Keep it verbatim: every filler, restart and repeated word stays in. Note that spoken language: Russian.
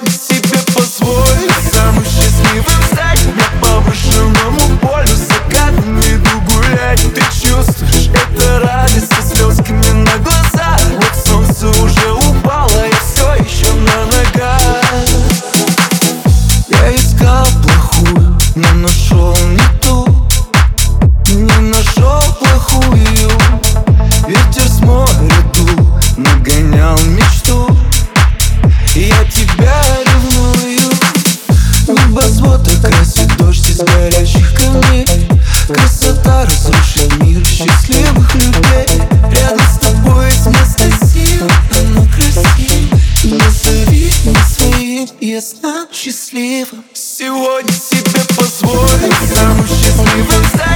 Сегодня себе позволю самым счастливым стать. Мне повышенному полю закатом иду гулять. Ты чувствуешь, это радость со слезками на глазах. Вот солнце уже упало, я все еще на ногах. Я искал плохую, но нашел не ту. Не нашел плохую. Ветер с моря дул, нагонял мечту. Я тебя ревную. Небосвод окрасит дождь из горящих камней. Красота разрушит мир счастливых людей. Рядом с тобой есть место сил, оно красиво. Назови меня своим, я стану счастливым. Сегодня себе позволю самым счастливым стать.